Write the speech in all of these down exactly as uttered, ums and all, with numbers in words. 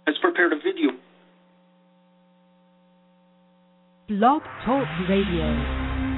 has prepared a video. Blog Talk Radio.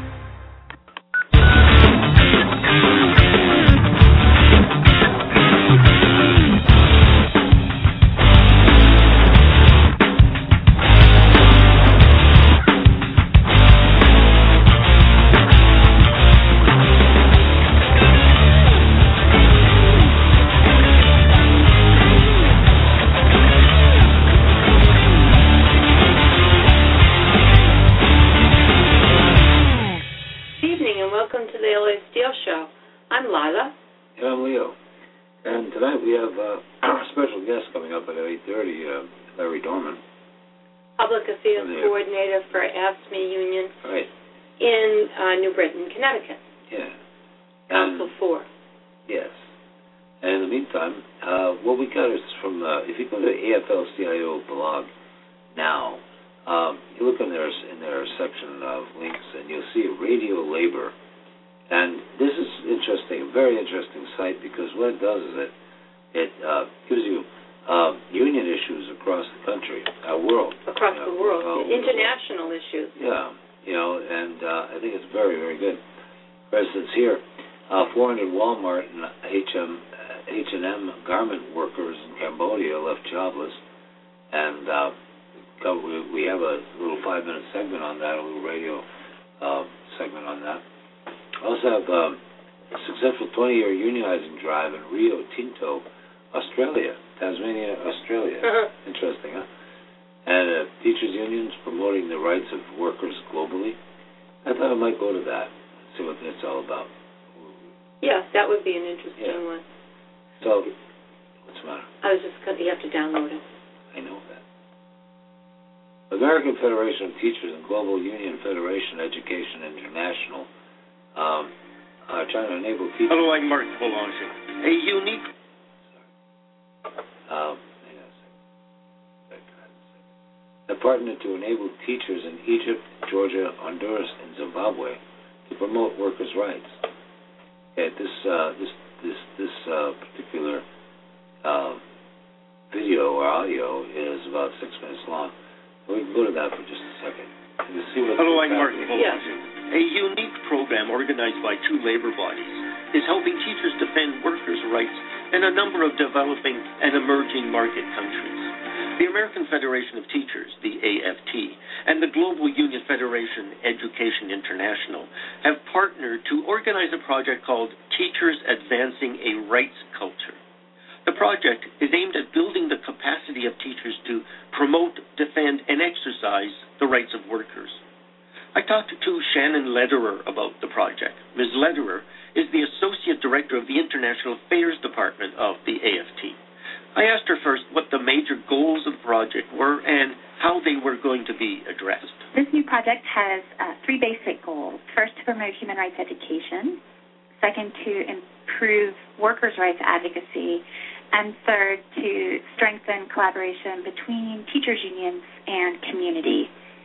Between teachers' unions and community.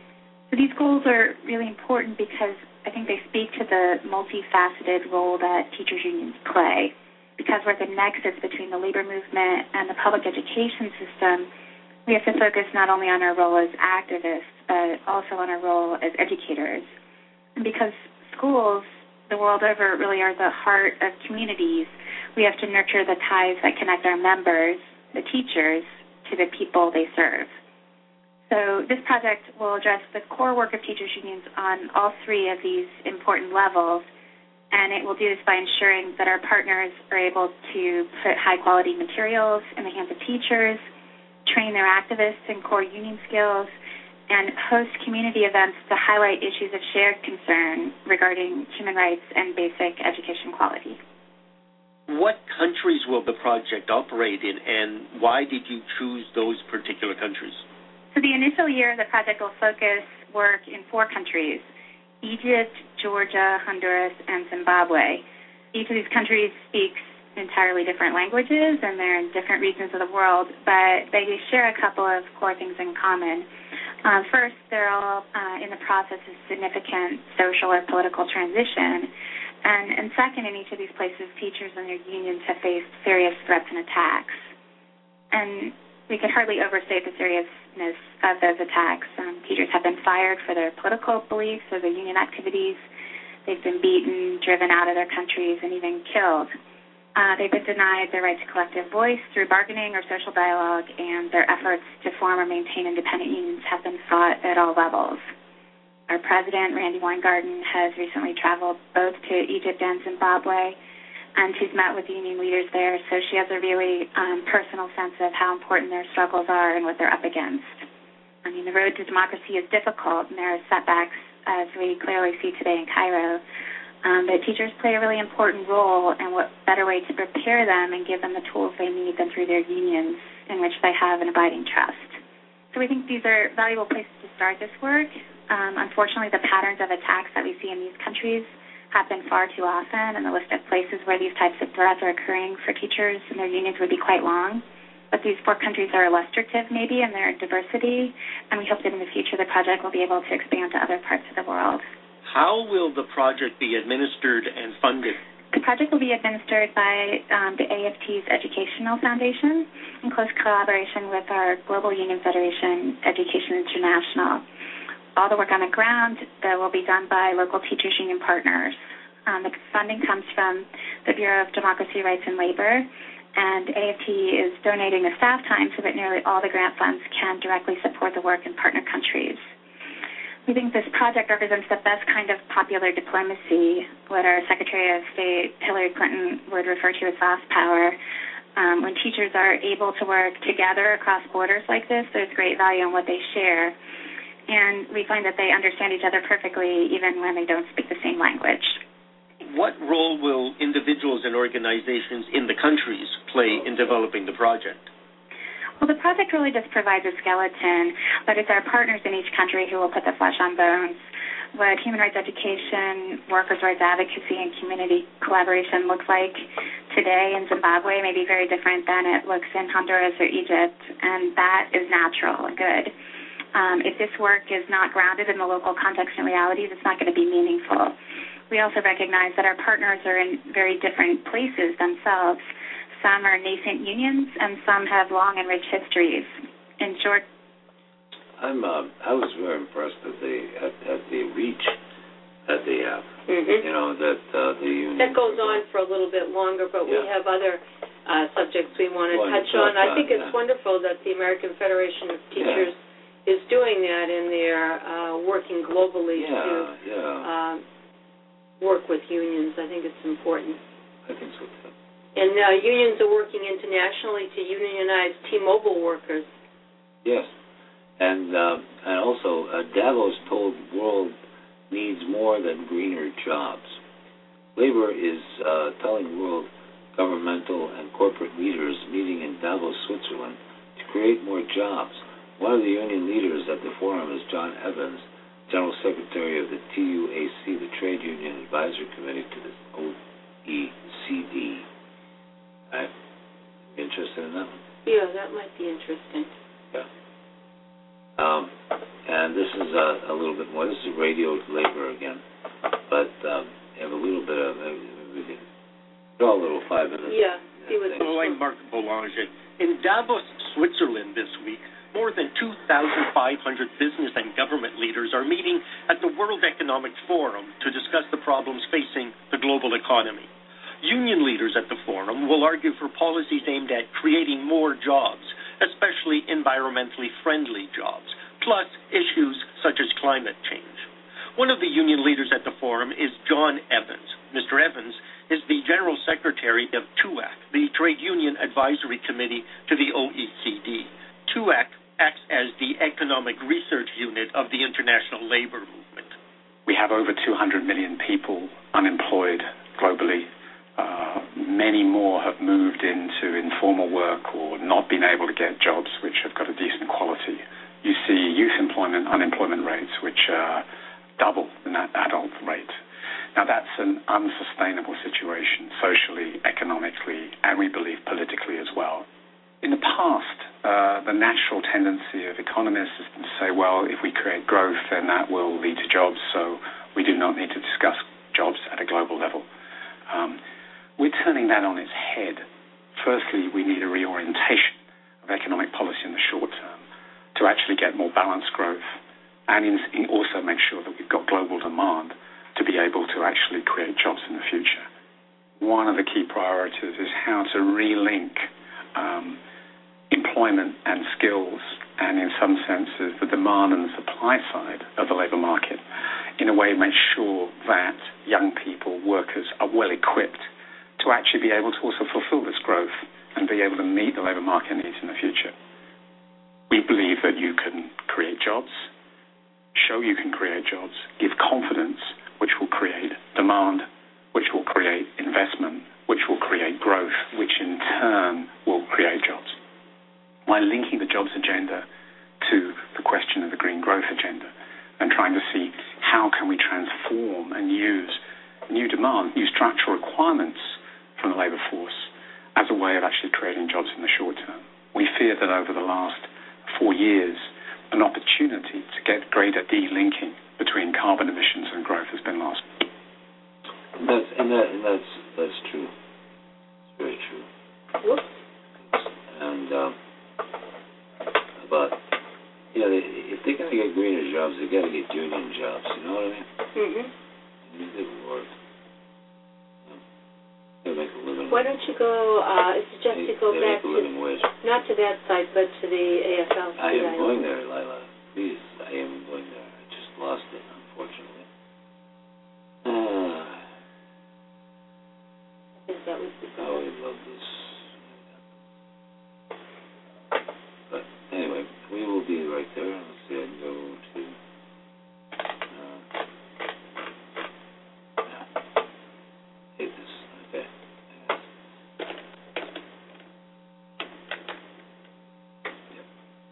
So these goals are really important because I think they speak to the multifaceted role that teachers' unions play. Because we're the nexus between the labor movement and the public education system, we have to focus not only on our role as activists, but also on our role as educators. And because schools the world over really are the heart of communities, we have to nurture the ties that connect our members, the teachers, to the people they serve. So this project will address the core work of teachers' unions on all three of these important levels, and it will do this by ensuring that our partners are able to put high-quality materials in the hands of teachers, train their activists in core union skills, and host community events to highlight issues of shared concern regarding human rights and basic education quality. What countries will the project operate in, and why did you choose those particular countries? So the initial year, the project will focus work in four countries: Egypt, Georgia, Honduras, and Zimbabwe. Each of these countries speaks entirely different languages, and they're in different regions of the world, but they share a couple of core things in common. Uh, first, they're all uh, in the process of significant social or political transition. And, and second, in each of these places, teachers and their unions have faced serious threats and attacks. And we could hardly overstate the seriousness of those attacks. Um, teachers have been fired for their political beliefs or their union activities. They've been beaten, driven out of their countries, and even killed. Uh, they've been denied their right to collective voice through bargaining or social dialogue, and their efforts to form or maintain independent unions have been fought at all levels. Our president, Randi Weingarten, has recently traveled both to Egypt and Zimbabwe, and she's met with union leaders there, so she has a really um, personal sense of how important their struggles are and what they're up against. I mean, the road to democracy is difficult, and there are setbacks, as we clearly see today in Cairo. Um, but teachers play a really important role, and what better way to prepare them and give them the tools they need than through their unions, in which they have an abiding trust. So we think these are valuable places to start this work. Um, unfortunately, the patterns of attacks that we see in these countries happen far too often, and the list of places where these types of threats are occurring for teachers and their unions would be quite long. But these four countries are illustrative, maybe, in their diversity, and we hope that in the future the project will be able to expand to other parts of the world. How will the project be administered and funded? The project will be administered by um, the A F T's Educational Foundation in close collaboration with our Global Union Federation, Education International. All the work on the ground uh, will be done by local teachers union partners. Um, the funding comes from the Bureau of Democracy, Rights, and Labor, and A F T is donating the staff time so that nearly all the grant funds can directly support the work in partner countries. We think this project represents the best kind of popular diplomacy, what our Secretary of State, Hillary Clinton, would refer to as soft power. Um, when teachers are able to work together across borders like this, there's great value in what they share. And we find that they understand each other perfectly even when they don't speak the same language. What role will individuals and organizations in the countries play in developing the project? Well, the project really just provides a skeleton, but it's our partners in each country who will put the flesh on bones. What human rights education, workers' rights advocacy, and community collaboration looks like today in Zimbabwe may be very different than it looks in Honduras or Egypt, and that is natural and good. Um, if this work is not grounded in the local context and realities, it's not going to be meaningful. We also recognize that our partners are in very different places themselves. Some are nascent unions, and some have long and rich histories. In short, I'm. Uh, I was very impressed at the at, at the reach that they have. Mm-hmm. You know that uh, the union that goes on for a little bit longer, but yeah. we have other uh, subjects we want to well, touch on. I think on, it's yeah. wonderful that the American Federation of Teachers yeah. is doing that, and they're uh, working globally yeah, to yeah. uh, work with unions. I think it's important. I think so too. And uh, unions are working internationally to unionize T-Mobile workers. Yes, and uh, and also uh, Davos told the world needs more than greener jobs. Labor is uh, telling world governmental and corporate leaders meeting in Davos, Switzerland, to create more jobs. One of the union leaders at the forum is John Evans, General Secretary of the T U A C, the Trade Union Advisory Committee to the O E C D. Right? Interested in that one? Yeah, that might be interesting. Yeah. Um, and this is a, a little bit more. This is radio labor again, but um, you have a little bit of. Uh, we can draw a little five minutes. Yeah. See what. Hello, I'm Mark Boulanger. In Davos, Switzerland, this week, more than two thousand five hundred business and government leaders are meeting at the World Economic Forum to discuss the problems facing the global economy. Union leaders at the forum will argue for policies aimed at creating more jobs, especially environmentally friendly jobs, plus issues such as climate change. One of the union leaders at the forum is John Evans. Mister Evans is the General Secretary of T U A C, the Trade Union Advisory Committee to the O E C D. T U A C acts as the economic research unit of the international labor movement. We have over two hundred million people unemployed globally. Uh, many more have moved into informal work or not been able to get jobs which have got a decent quality. You see youth employment, unemployment rates which are double the adult rate. Now that's an unsustainable situation socially, economically, and we believe politically as well. In the past, uh, the natural tendency of economists is to say, well, if we create growth, then that will lead to jobs, so we do not need to discuss jobs at a global level. Um, We're turning that on its head. Firstly, we need a reorientation of economic policy in the short term to actually get more balanced growth and in, in also make sure that we've got global demand to be able to actually create jobs in the future. One of the key priorities is how to relink um, employment and skills and in some senses the demand and the supply side of the labour market in a way to make sure that young people, workers, are well equipped to actually be able to also fulfill this growth and be able to meet the labour market needs in the future. We believe that you can create jobs, show you can create jobs, give confidence, which will create demand, which will create investment, which will create growth, which in turn will create jobs. By linking the jobs agenda to the question of the green growth agenda and trying to see how can we transform and use new demand, new structural requirements from the labour force as a way of actually creating jobs in the short term. We fear that over the last four years, an opportunity to get greater de-linking between carbon emissions and growth has been lost. And that's and, that, and that's that's true. It's very true. Whoops. And um, but you know, they, if they're going to get greener jobs, they got to get union jobs. You know what I mean? Mhm. It doesn't work. They make a living. Why don't you go? Uh, I suggest they, you go they back make a to living wage. not to that site, but to the A F L. I am going there, Lila. Please, I am going there. I just lost it, unfortunately. Uh, I think that was the oh, we love this. But anyway, we will be right there. Let's see. I go to. Uh, yeah. Hate this. Okay. Yep.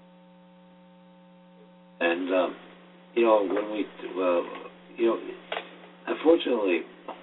And um, you know, when we well, you know, unfortunately,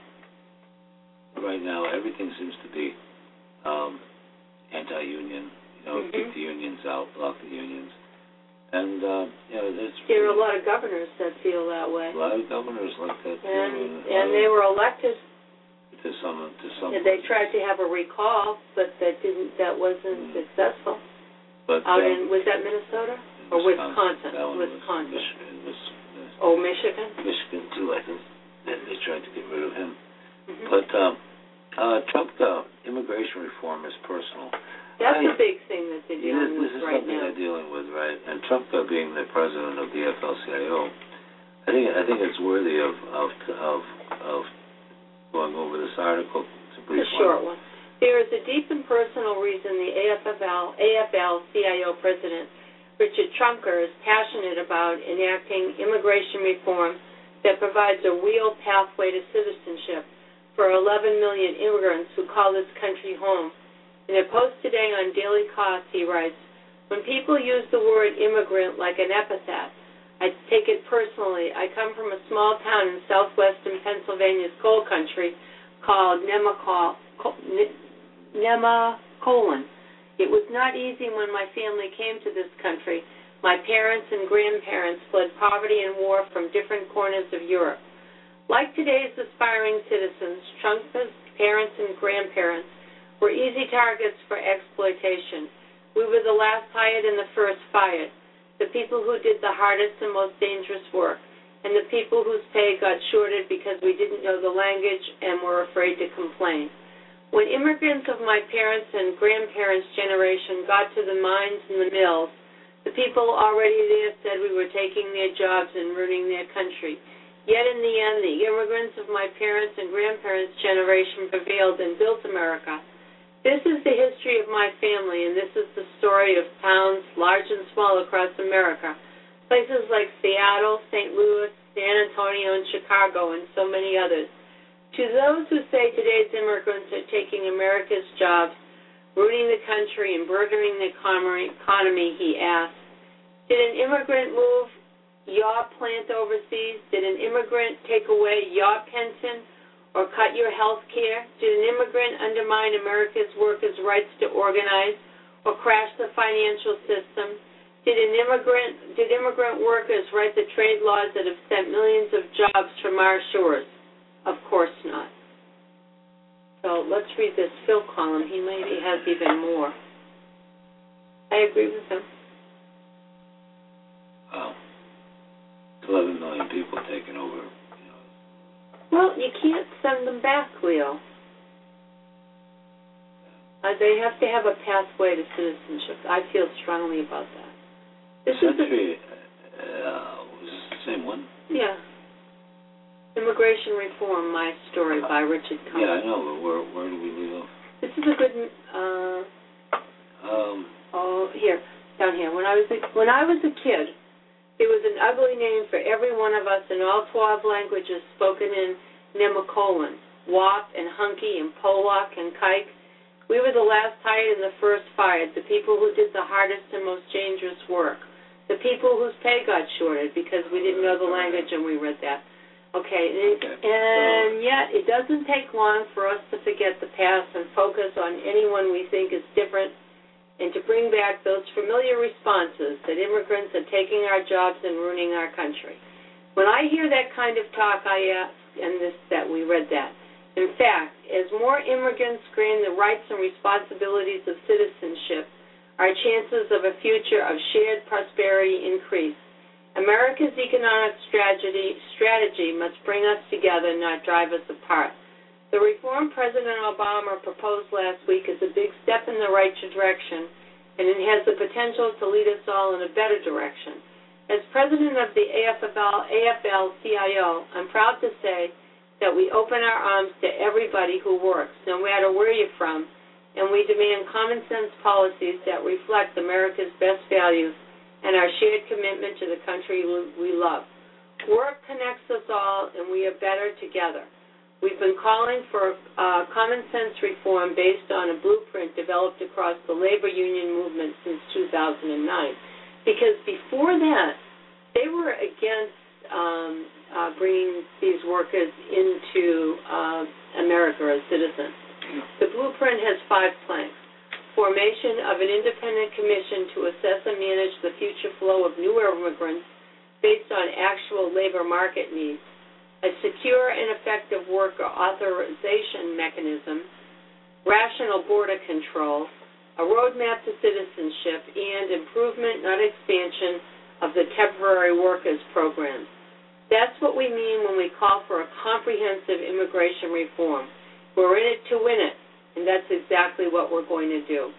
right now everything seems to be um, anti-union. You know, mm-hmm. keep the unions out, block the unions, and uh, you know, there's there are a lot of governors that feel that way. A lot of governors like that too, and and, and they were elected. To some, to some. And they tried to have a recall, but that didn't. That wasn't mm. successful. But out um, in was that Minnesota or Wisconsin? Wisconsin. Wisconsin. Was Michigan, was, uh, oh, Michigan. Michigan too. I think they, they tried to get rid of him. Mm-hmm. But um, uh, Trump, uh, immigration reform is personal. That's I, a big thing that they're dealing this, this with is right something now. they're dealing with, right? And Trump, uh, being the president of the F L C I O, I think I think it's worthy of of of, of going over this article. It's a brief a short one. one. There is a deep and personal reason the A F L A F L C I O president Richard Trumker is passionate about enacting immigration reform that provides a real pathway to citizenship for eleven million immigrants who call this country home. In a post today on Daily Kos, he writes, when people use the word immigrant like an epithet, I take it personally. I come from a small town in southwestern Pennsylvania's coal country called Nemacolin. It was not easy when my family came to this country. My parents and grandparents fled poverty and war from different corners of Europe. Like today's aspiring citizens, Trump's parents and grandparents were easy targets for exploitation. We were the last hired and the first fired, the people who did the hardest and most dangerous work, and the people whose pay got shorted because we didn't know the language and were afraid to complain. When immigrants of my parents' and grandparents' generation got to the mines and the mills, the people already there said we were taking their jobs and ruining their country. Yet in the end, the immigrants of my parents' and grandparents' generation prevailed and built America. This is the history of my family, and this is the story of towns, large and small, across America. Places like Seattle, Saint Louis, San Antonio, and Chicago, and so many others. To those who say today's immigrants are taking America's jobs, ruining the country, and burdening the economy, he asked, did an immigrant move your plant overseas? Did an immigrant take away your pension or cut your health care? Did an immigrant undermine America's workers' rights to organize or crash the financial system? Did an immigrant did immigrant workers write the trade laws that have sent millions of jobs from our shores? Of course not. So let's read this Phil column. He maybe has even more. I agree with him. Wow. eleven million people taking over. You know. Well, you can't send them back, Leo. Uh, they have to have a pathway to citizenship. I feel strongly about that. This Century, is a, uh, was this the same one? Yeah. Immigration Reform, My Story by Richard Cummings. Yeah, I know, but where, where do we leave off? This is a good, uh, Um, oh, here, down here. When I was a, when I was a kid, there was an ugly name for every one of us in all twelve languages spoken in Nemacolin, Wop and Hunky and Polak and Kike. We were the last hired and the first fired, the people who did the hardest and most dangerous work, the people whose pay got shorted because we didn't know the language and we read that. Okay, and, okay. and yet it doesn't take long for us to forget the past and focus on anyone we think is different and to bring back those familiar responses that immigrants are taking our jobs and ruining our country. When I hear that kind of talk, I ask, and this, that we read that. In fact, as more immigrants gain the rights and responsibilities of citizenship, our chances of a future of shared prosperity increase. America's economic strategy, strategy must bring us together, not drive us apart. The reform President Obama proposed last week is a big step in the right direction, and it has the potential to lead us all in a better direction. As president of the A F L C I O, I'm proud to say that we open our arms to everybody who works, no matter where you're from, and we demand common sense policies that reflect America's best values and our shared commitment to the country we love. Work connects us all, and we are better together. We've been calling for uh, common sense reform based on a blueprint developed across the labor union movement since two thousand nine. Because before that, they were against um, uh, bringing these workers into uh, America as citizens. The blueprint has five planks. Formation of an independent commission to assess and manage the future flow of new immigrants based on actual labor market needs. A secure and effective worker authorization mechanism, rational border control, a roadmap to citizenship, and improvement, not expansion, of the temporary workers program. That's what we mean when we call for a comprehensive immigration reform. We're in it to win it, and that's exactly what we're going to do.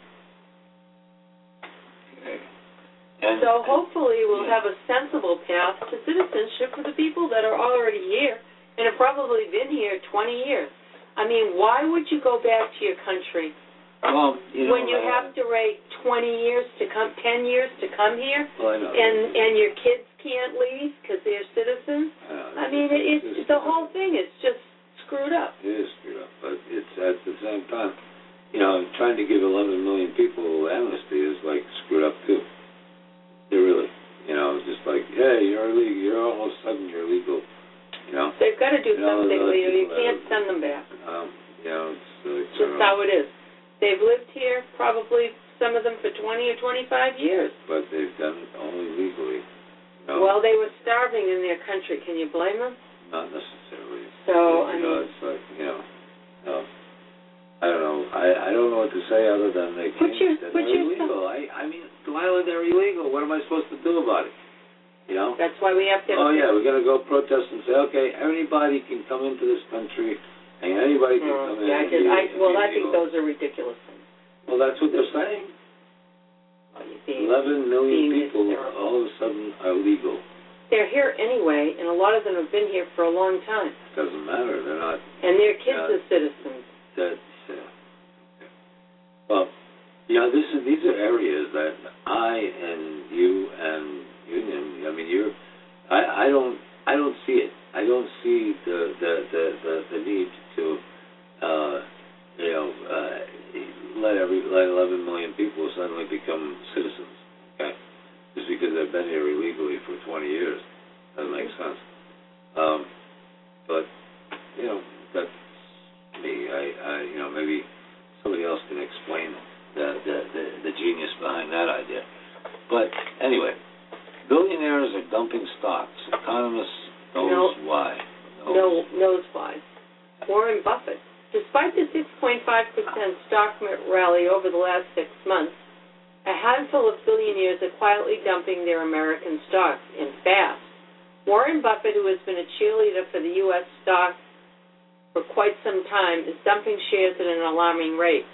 Okay. And, so hopefully we'll yeah. have a sensible path to citizenship for the people that are already here and have probably been here twenty years. I mean, why would you go back to your country well, you know, when you uh, have to wait twenty years to come, ten years to come here, well, I know. and and your kids can't leave because they're citizens? Uh, I mean, it, it's, it's the whole thing is just screwed up. It is screwed up, but it's at the same time, you know, trying to give eleven million people amnesty is like screwed up too. They really, you know, it's just like, hey, you're illegal. You're all of a sudden you're legal. You know, they've got to do you know, something, Leo. You can't that, send them back. Um, you know, it's uh, just how it is. They've lived here probably some of them for twenty or twenty-five years. But they've done it only legally. You know? Well, they were starving in their country. Can you blame them? Not necessarily. So you I know, mean, it's like you know, no. I don't know. I, I don't know what to say other than they put can't. your, They're put your illegal. I I mean, while they're illegal, what am I supposed to do about it? You know. That's why we have to. Oh yeah, we're gonna go protest and say, okay, anybody can come into this country, and anybody can oh, come in. Yeah, and be, I, well, be I think those are ridiculous things. Well, that's what they're saying. Well, being, Eleven million being people hysterical. all of a sudden are legal. They're here anyway, and a lot of them have been here for a long time. Doesn't matter. They're not. And their kids uh, are citizens. That's. Uh, well, you know, this is these are areas that I and you and Union. I mean, you're. I, I don't. I don't see it. I don't see the the the the, the need to. Uh, you know, uh, let every let eleven million people suddenly become citizens. Okay, just because they've been here illegally for twenty years doesn't make sense. Um, but you know, that's me. I, I, you know, maybe somebody else can explain the the, the the genius behind that idea. But anyway, billionaires are dumping stocks. Economists knows no, why. Knows. No, knows why. Warren Buffett. Despite the six point five percent stock rally over the last six months, A handful of billionaires are quietly dumping their American stocks, and fast. Warren Buffett, who has been a cheerleader for the U S stock for quite some time, is dumping shares at an alarming rate.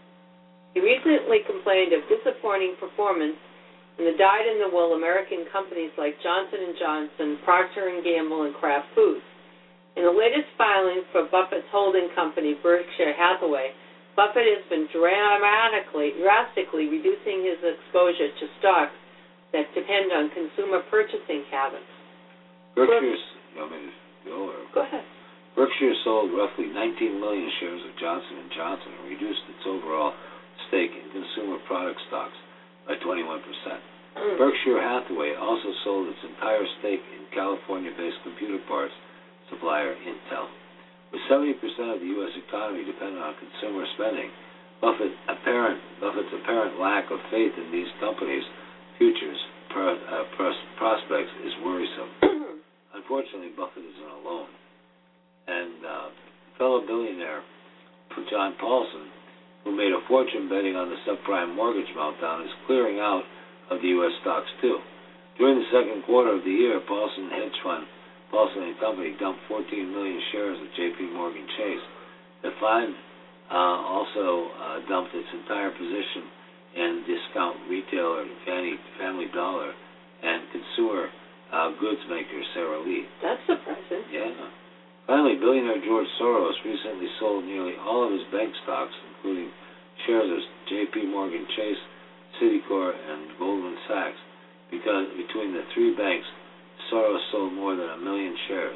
He recently complained of disappointing performance in the dyed-in-the-wool American companies like Johnson and Johnson, Procter and Gamble, and Kraft Foods. In the latest filings for Buffett's holding company, Berkshire Hathaway, Buffett has been dramatically, drastically reducing his exposure to stocks that depend on consumer purchasing habits. Berkshire's, you want me to go, or? Go ahead. Berkshire sold roughly nineteen million shares of Johnson and Johnson and reduced its overall stake in consumer product stocks by twenty-one percent. Mm. Berkshire Hathaway also sold its entire stake in California-based computer parts supplier Intel. With seventy percent of the U S economy dependent on consumer spending, Buffett apparent, Buffett's apparent lack of faith in these companies' futures pro, uh, pros, prospects is worrisome. Unfortunately, Buffett isn't alone. And uh, fellow billionaire John Paulson, who made a fortune betting on the subprime mortgage meltdown, is clearing out of the U S stocks too. During the second quarter of the year, Paulson hedge fund Paulson and Company dumped fourteen million shares of J P Morgan Chase. The fund uh, also uh, dumped its entire position in discount retailer Fannie, Family Dollar and consumer uh, goods maker Sara Lee. That's surprising. Yeah. Finally, billionaire George Soros recently sold nearly all of his bank stocks, including shares of J P Morgan Chase, Citicorp, and Goldman Sachs. Because between the three banks, Soros sold more than a million shares.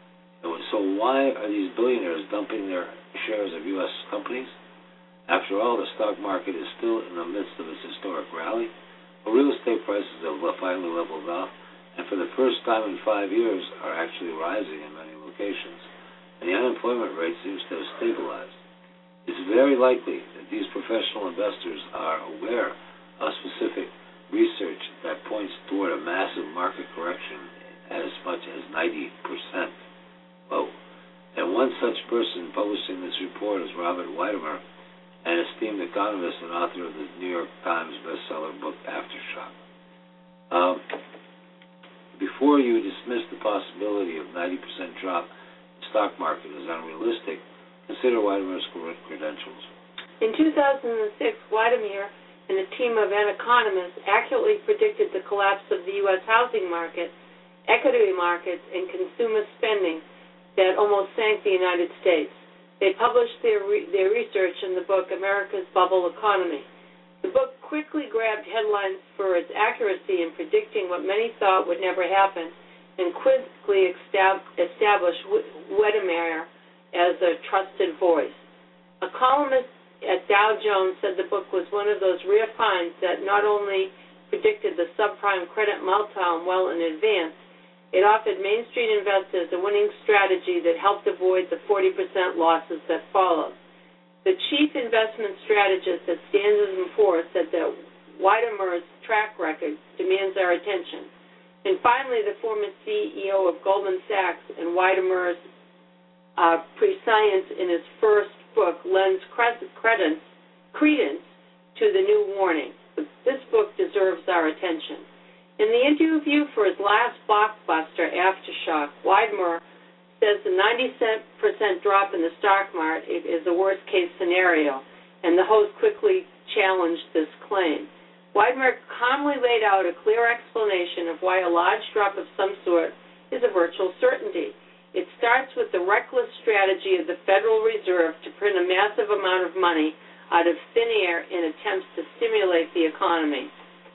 So why are these billionaires dumping their shares of U S companies? After all, the stock market is still in the midst of its historic rally. Well, real estate prices have finally leveled off, and for the first time in five years are actually rising in many locations, and the unemployment rate seems to have stabilized. It's very likely that these professional investors are aware of specific research that points toward a massive market correction as much as ninety percent. Whoa. And one such person publishing this report is Robert Weidemer, an esteemed economist and author of the New York Times bestseller book Aftershock. Um, before you dismiss the possibility of ninety percent drop in the stock market as unrealistic, consider Weidemer's credentials. In two thousand six, Weidemer and a team of economists accurately predicted the collapse of the U S housing market, equity markets, and consumer spending that almost sank the United States. They published their, re- their research in the book America's Bubble Economy. The book quickly grabbed headlines for its accuracy in predicting what many thought would never happen, and quickly estab- established Weidemer as a trusted voice. A columnist at Dow Jones said the book was one of those rare finds that not only predicted the subprime credit meltdown well in advance, it offered Main Street investors a winning strategy that helped avoid the forty percent losses that followed. The chief investment strategist at Standard and Poor's said that Weidemer's track record demands our attention. And finally, the former C E O of Goldman Sachs and Weidemer's uh, prescience in his first book lends credence, credence to the new warning. This book deserves our attention. In the interview for his last blockbuster, Aftershock, Weidemer says the ninety percent drop in the stock market is a worst-case scenario, and the host quickly challenged this claim. Weidemer calmly laid out a clear explanation of why a large drop of some sort is a virtual certainty. It starts with the reckless strategy of the Federal Reserve to print a massive amount of money out of thin air in attempts to stimulate the economy.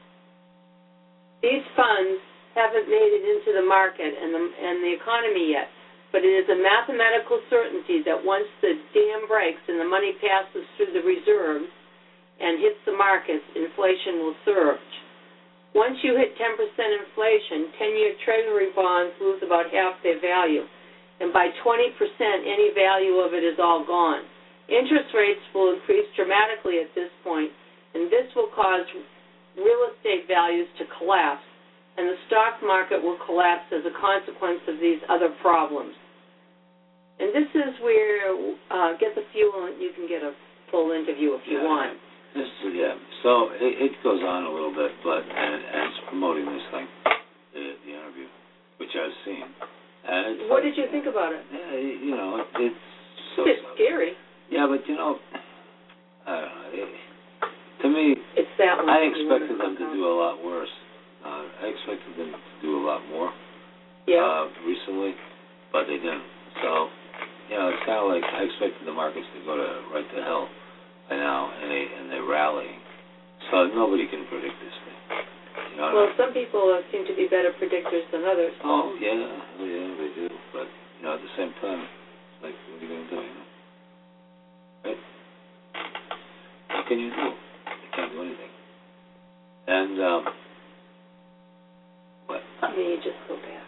These funds haven't made it into the market and the, and the economy yet, but it is a mathematical certainty that once the dam breaks and the money passes through the reserves and hits the markets, inflation will surge. Once you hit ten percent inflation, ten-year Treasury bonds lose about half their value, and by twenty percent, any value of it is all gone. Interest rates will increase dramatically at this point, and this will cause real estate values to collapse, and the stock market will collapse as a consequence of these other problems. And this is where, uh, get the fuel, and you can get a full interview if you yeah, want. This, yeah. So it, it goes on a little bit, but and, and it's promoting this thing, the, the interview, which I've seen. And it's what like, did you think about it? Yeah, you know, it's so. It's scary. Yeah, but you know, I don't know. It, to me, it's that one. I expected them to do a lot worse. Uh, I expected them to do a lot more. Yeah. Uh, recently, but they didn't. So, you know, it's kind of like I expected the markets to go to right to hell by now, and they and they're rallying. So nobody can predict this thing. You know, well, some people uh, seem to be better predictors than others. Oh yeah, oh yeah, they do. But you know, at the same time, it's like, what are you going to do? You know, right? What can you do? You can't do anything. And um, what? I mean, you just go back.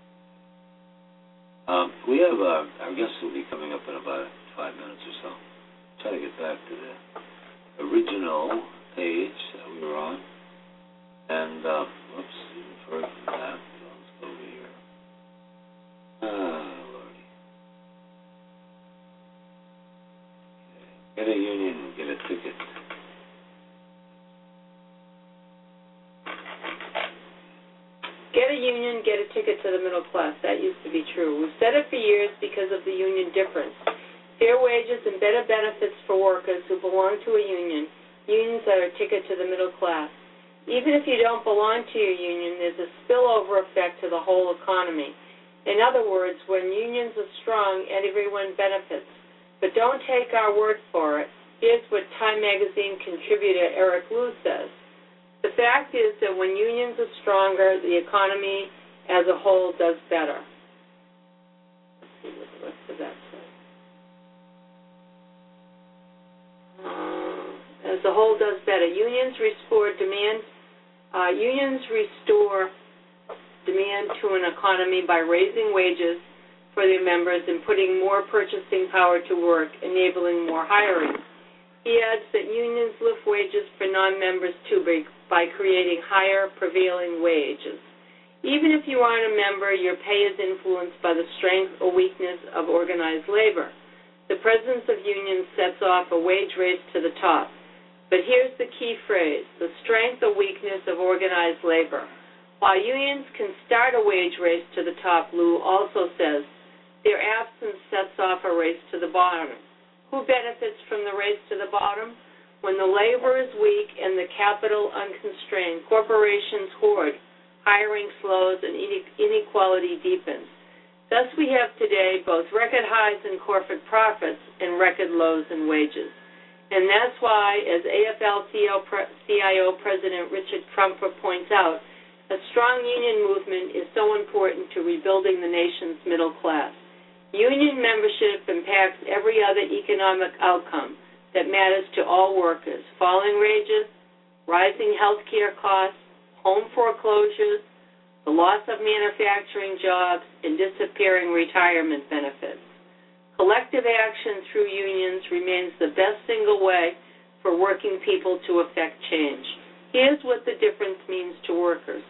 Um, we have uh, our guest will be coming up in about five minutes or so. Try to get back to the original page that we were on. And, uh, whoops, even further than that, let's go over here. Ah, Lordy. Okay. Get a union and get a ticket. Get a union, get a ticket to the middle class. That used to be true. We've said it for years because of the union difference. Fair wages and better benefits for workers who belong to a union. Unions are a ticket to the middle class. Even if you don't belong to your union, there's a spillover effect to the whole economy. In other words, when unions are strong, everyone benefits. But don't take our word for it. Here's what Time magazine contributor Eric Liu says. The fact is that when unions are stronger, the economy as a whole does better. Let's see what the rest of that says. Uh, as a whole does better. Unions restore demand. Uh, unions restore demand to an economy by raising wages for their members and putting more purchasing power to work, enabling more hiring. He adds that unions lift wages for non-members too by creating higher prevailing wages. Even if you aren't a member, your pay is influenced by the strength or weakness of organized labor. The presence of unions sets off a wage race to the top. But here's the key phrase, the strength or weakness of organized labor. While unions can start a wage race to the top, Liu also says, their absence sets off a race to the bottom. Who benefits from the race to the bottom? When the labor is weak and the capital unconstrained, corporations hoard, hiring slows, and inequality deepens. Thus we have today both record highs in corporate profits and record lows in wages. And that's why, as A F L C I O President Richard Trumper points out, a strong union movement is so important to rebuilding the nation's middle class. Union membership impacts every other economic outcome that matters to all workers: falling wages, rising health care costs, home foreclosures, the loss of manufacturing jobs, and disappearing retirement benefits. Collective action through unions remains the best single way for working people to effect change. Here's what the difference means to workers.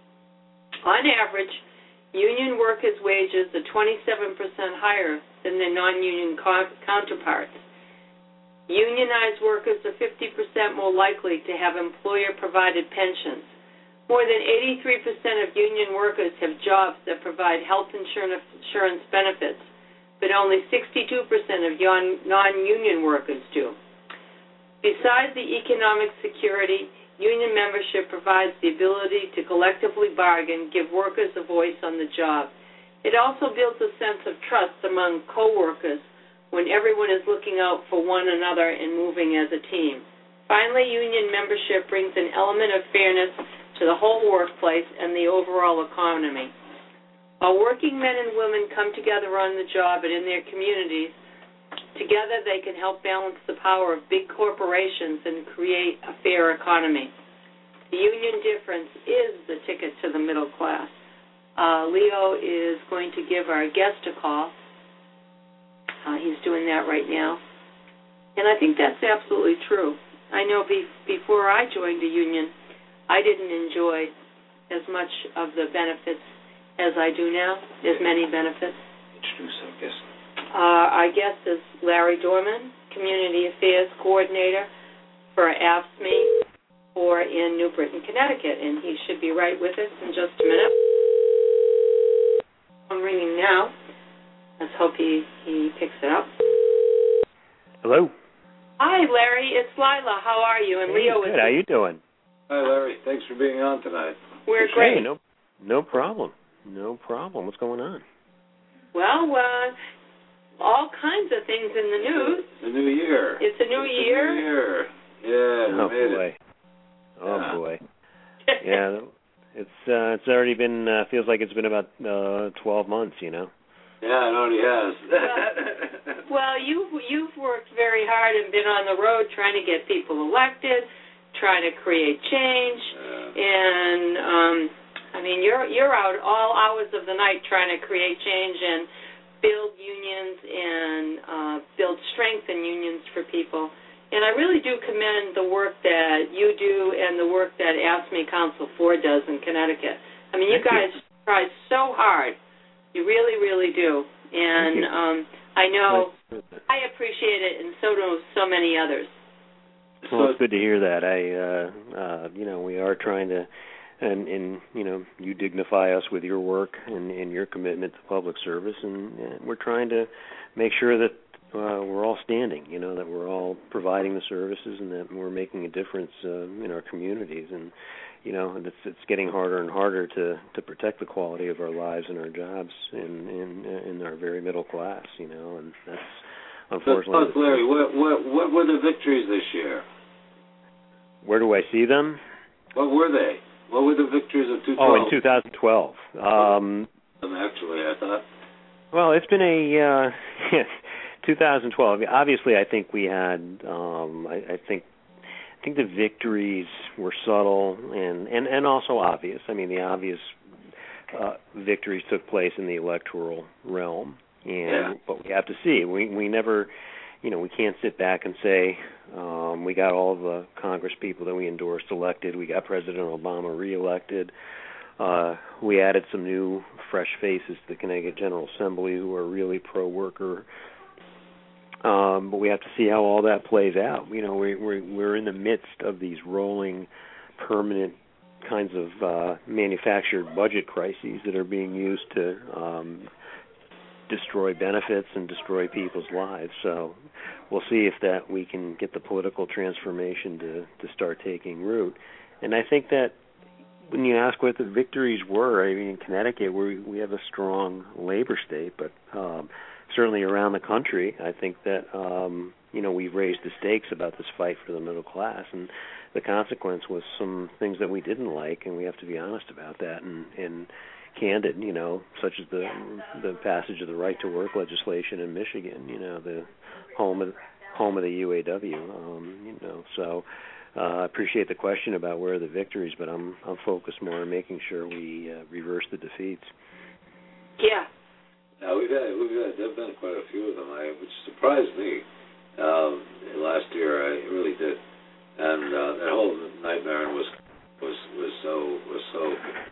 On average, union workers' wages are twenty-seven percent higher than their non-union counterparts. Unionized workers are fifty percent more likely to have employer-provided pensions. More than eighty-three percent of union workers have jobs that provide health insurance benefits, but only sixty-two percent of non-union workers do. Besides the economic security, union membership provides the ability to collectively bargain, give workers a voice on the job. It also builds a sense of trust among co-workers when everyone is looking out for one another and moving as a team. Finally, union membership brings an element of fairness to the whole workplace and the overall economy. While working men and women come together on the job and in their communities, together they can help balance the power of big corporations and create a fair economy. The union difference is the ticket to the middle class. Uh, Leo is going to give our guest a call. Uh, he's doing that right now. And I think that's absolutely true. I know be- before I joined a union, I didn't enjoy as much of the benefits as I do now, as many benefits. Introduce our guest. Uh, our guest is Larry Dorman, Community Affairs Coordinator for for A F S C M E or in New Britain, Connecticut, and he should be right with us in just a minute. I'm ringing now. Let's hope he, he picks it up. Hello. Hi, Larry. It's Lila. How are you? And hey, Leo good. is. How you doing? Hi, Larry. Thanks for being on tonight. We're hey, great. No, no problem. No problem. What's going on? Well, uh, all kinds of things in the news. The new year. It's a new it's year. A new year. Yeah. Oh we made boy. It. Oh yeah. boy. Yeah. It's uh, it's already been uh, feels like it's been about uh, twelve months. You know. Yeah, it already has. well, well, you've you've worked very hard and been on the road trying to get people elected, trying to create change, yeah. and um, I mean you're you're out all hours of the night trying to create change and build unions and uh, build strength in unions for people. And I really do commend the work that you do and the work that A F S C M E Council four does in Connecticut. I mean, you Thank guys you. try so hard. You really, really do. And um, I know I appreciate it, and so do so many others. Well, it's good to hear that. I, uh, uh, you know, we are trying to, and, and you know, you dignify us with your work and, and your commitment to public service, and, and we're trying to make sure that uh, we're all standing, you know, that we're all providing the services and that we're making a difference uh, in our communities. And, you know, it's, it's getting harder and harder to, to protect the quality of our lives and our jobs in, in, in our very middle class, you know, and that's unfortunately. So, Larry, what, what, what were the victories this year? Where do I see them? What were they? What were the victories of two thousand twelve? Oh, in two thousand twelve. Um, Actually, I thought. Well, it's been a uh, two thousand twelve. Obviously, I think we had. Um, I, I think. I think the victories were subtle and, and, and also obvious. I mean, the obvious uh, victories took place in the electoral realm, and yeah. but we have to see. We we never, you know, we can't sit back and say um, we got all the Congress people that we endorsed elected. We got President Obama reelected. Uh, we added some new, fresh faces to the Connecticut General Assembly who are really pro-worker. Um, but we have to see how all that plays out. You know, we, we're we're in the midst of these rolling, permanent kinds of uh, manufactured budget crises that are being used to um, destroy benefits and destroy people's lives. So we'll see if that we can get the political transformation to, to start taking root. And I think that when you ask what the victories were, I mean, in Connecticut, we we have a strong labor state, but um, certainly around the country, I think that, um, you know, we've raised the stakes about this fight for the middle class, and the consequence was some things that we didn't like, and we have to be honest about that and, and candid, you know, such as the the passage of the right to work legislation in Michigan, you know, the home of, home of the U A W, um, you know, so uh, I appreciate the question about where are the victories, but I'm, I'm focused more on making sure we uh, reverse the defeats. Yeah. Yeah, we've had, we've had, there have been quite a few of them, I, which surprised me um, last year. I really did, and uh, that whole nightmare was was was so was so.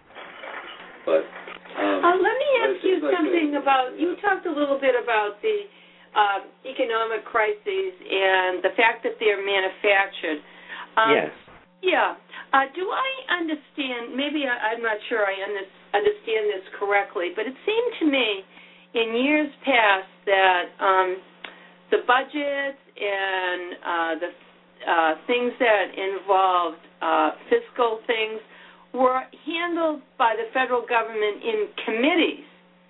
But um, uh, let me ask you like something a, about. Yeah. You talked a little bit about the uh, economic crises and the fact that they're manufactured. Um, yes. Yeah. Uh, do I understand? Maybe I, I'm not sure I under, understand this correctly, but it seemed to me in years past that um, the budgets and uh, the uh, things that involved uh, fiscal things were handled by the federal government in committees,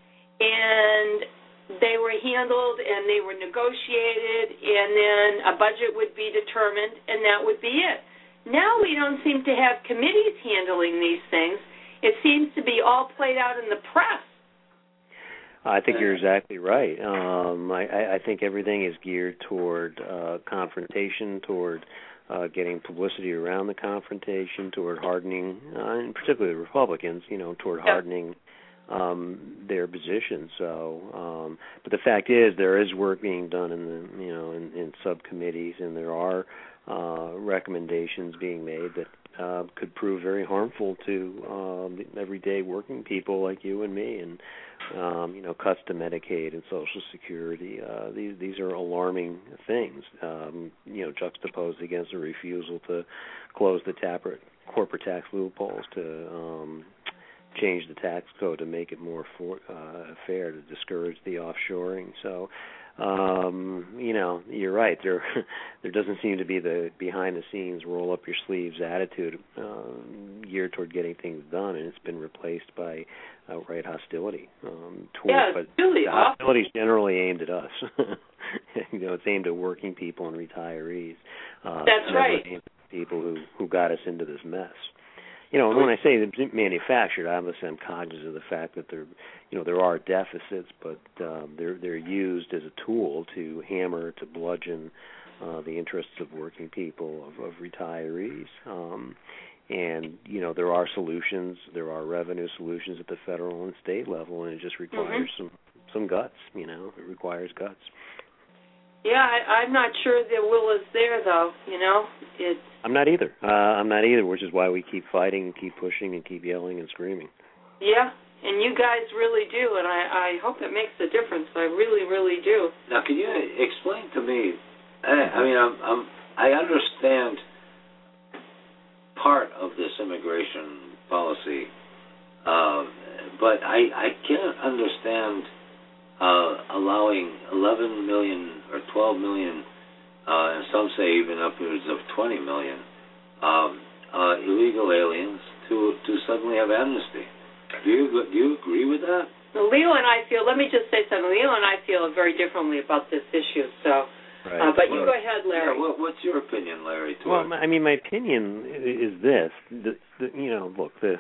and they were handled and they were negotiated, and then a budget would be determined, and that would be it. Now we don't seem to have committees handling these things. It seems to be all played out in the press. I think you're exactly right. Um, I, I think everything is geared toward uh, confrontation, toward uh, getting publicity around the confrontation, toward hardening, uh, and particularly the Republicans, you know, toward hardening um, their position. So, um, but the fact is, there is work being done in the, you know, in, in subcommittees, and there are uh, recommendations being made that uh, could prove very harmful to um, everyday working people like you and me, and um, you know, cuts to Medicaid and Social Security. Uh, these these are alarming things. Um, you know, juxtaposed against a refusal to close the tapper, corporate tax loopholes, to um, change the tax code to make it more for, uh, fair, to discourage the offshoring. So. Um, you know, you're right. There, there doesn't seem to be the behind-the-scenes, roll-up-your-sleeves attitude uh, geared toward getting things done, and it's been replaced by outright hostility. Um, toward, yeah, but really the hostility is generally aimed at us. You know, it's aimed at working people and retirees. Uh, That's never right. aimed at people who who got us into this mess. You know, and when I say manufactured, obviously I'm cognizant of the fact that there, you know, there are deficits, but um, they're they're used as a tool to hammer, to bludgeon uh, the interests of working people, of, of retirees. Um, and you know, there are solutions, there are revenue solutions at the federal and state level, and it just requires mm-hmm. some some guts. You know, it requires guts. Yeah, I, I'm not sure the will is there, though, you know. It's... I'm not either. Uh, I'm not either, which is why we keep fighting and keep pushing and keep yelling and screaming. Yeah, and you guys really do, and I, I hope it makes a difference. I really, really do. Now, can you explain to me, I, I mean, I'm, I'm, I understand part of this immigration policy, uh, but I, I can't understand Uh, allowing eleven million or twelve million, uh, and some say even upwards of twenty million um, uh, illegal aliens to to suddenly have amnesty. Do you do you agree with that? Well, Leo and I feel. Let me just say something. Leo and I feel very differently about this issue. So, right. uh, but well, you go ahead, Larry. Yeah, what, what's your opinion, Larry? Well, I mean, my opinion is this: the, the, you know, look, the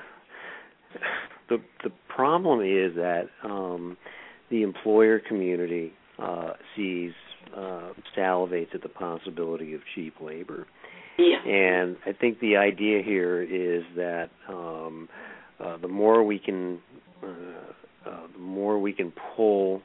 the the problem is that. Um, The employer community uh, sees, uh, salivates at the possibility of cheap labor. Yeah. And I think the idea here is that um, uh, the more we can, uh, uh, the more we can pull